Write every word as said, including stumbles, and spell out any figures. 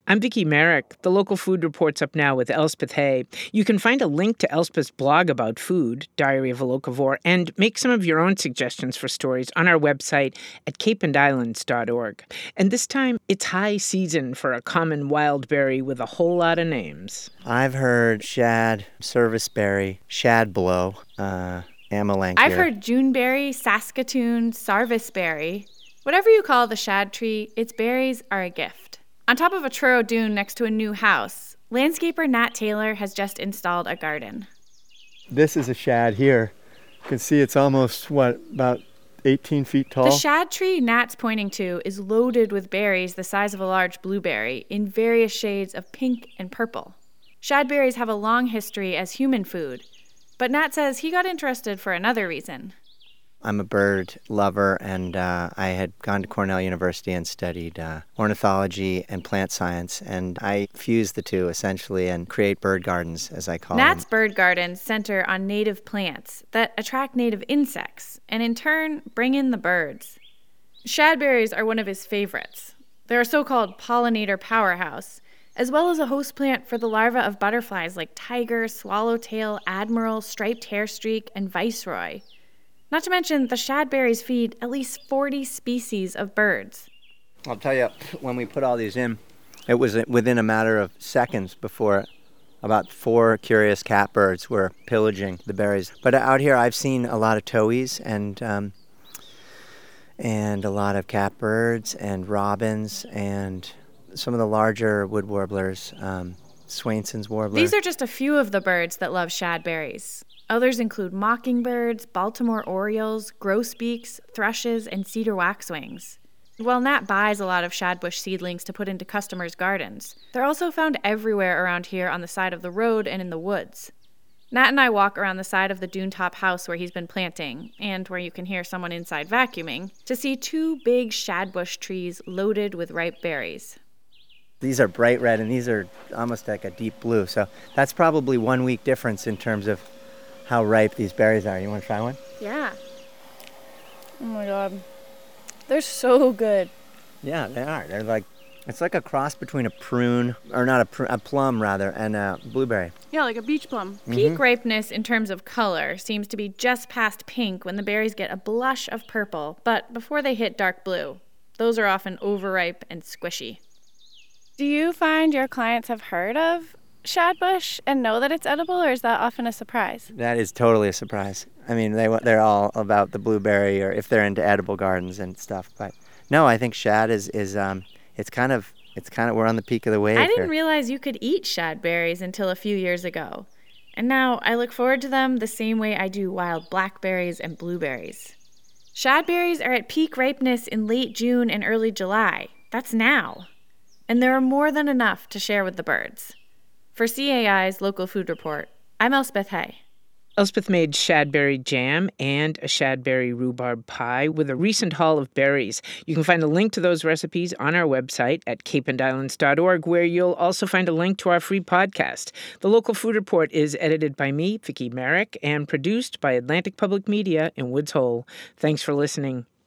I'm Vicki Merrick. The Local Food Report's up now with Elspeth Hay. You can find a link to Elspeth's blog about food, Diary of a Locavore, and make some of your own suggestions for stories on our website at cape and islands dot org. And this time, it's high season for a common wild berry with a whole lot of names. I've heard shad, serviceberry, shadblow, uh, amelanchier. I've heard juneberry, saskatoon, sarvisberry. Whatever you call the shad tree, its berries are a gift. On top of a Truro dune next to a new house, landscaper Nat Taylor has just installed a garden. This is a shad here. You can see it's almost, what, about eighteen feet tall? The shad tree Nat's pointing to is loaded with berries the size of a large blueberry in various shades of pink and purple. Shad berries have a long history as human food, but Nat says he got interested for another reason. I'm a bird lover, and uh, I had gone to Cornell University and studied uh, ornithology and plant science, and I fuse the two, essentially, and create bird gardens, as I call Nat's them. bird gardens center on native plants that attract native insects, and in turn, bring in the birds. Shadberries are one of his favorites. They're a so-called pollinator powerhouse, as well as a host plant for the larvae of butterflies like tiger, swallowtail, admiral, striped hairstreak, and viceroy. Not to mention, the shadberries feed at least forty species of birds. I'll tell you, when we put all these in, it was within a matter of seconds before about four curious catbirds were pillaging the berries. But out here, I've seen a lot of towhees and um, and a lot of catbirds and robins and some of the larger wood warblers, um, Swainson's warbler. These are just a few of the birds that love shadberries. Others include mockingbirds, Baltimore orioles, grosbeaks, thrushes, and cedar waxwings. While Nat buys a lot of shadbush seedlings to put into customers' gardens, they're also found everywhere around here on the side of the road and in the woods. Nat and I walk around the side of the dune-top house where he's been planting, and where you can hear someone inside vacuuming, to see two big shadbush trees loaded with ripe berries. These are bright red, and these are almost like a deep blue, so that's probably one week difference in terms of how ripe these berries are. You want to try one? Yeah. Oh my god. They're so good. Yeah, they are. They're like, it's like a cross between a prune, or not a prune, a plum rather, and a blueberry. Yeah, like a beach plum. Mm-hmm. Peak ripeness in terms of color seems to be just past pink when the berries get a blush of purple, but before they hit dark blue. Those are often overripe and squishy. Do you find your clients have heard of shadbush and know that it's edible, or is that often a surprise? That is totally a surprise. I mean, they, they're all about the blueberry, or if they're into edible gardens and stuff. But no, I think shad is, is um, it's kind of, it's kind of, we're on the peak of the wave I didn't here. realize you could eat shadberries until a few years ago. And now I look forward to them the same way I do wild blackberries and blueberries. Shadberries are at peak ripeness in late June and early July. That's now. And there are more than enough to share with the birds. For C A I's Local Food Report, I'm Elspeth Hay. Elspeth made shadberry jam and a shadberry rhubarb pie with a recent haul of berries. You can find a link to those recipes on our website at cape and islands dot org, where you'll also find a link to our free podcast. The Local Food Report is edited by me, Vicki Merrick, and produced by Atlantic Public Media in Woods Hole. Thanks for listening.